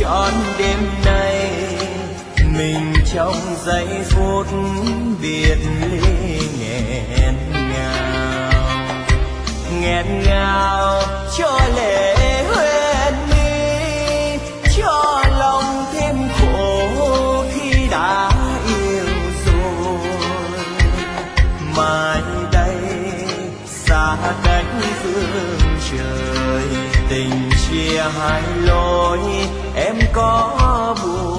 trọn đêm nay. Mình trong giây phút biệt ly nghẹn ngào cho lệ hoen mi, cho lòng thêm khổ khi đã yêu rồi. Mai đây xa cách phương trời, tình chia hai lối em có buồn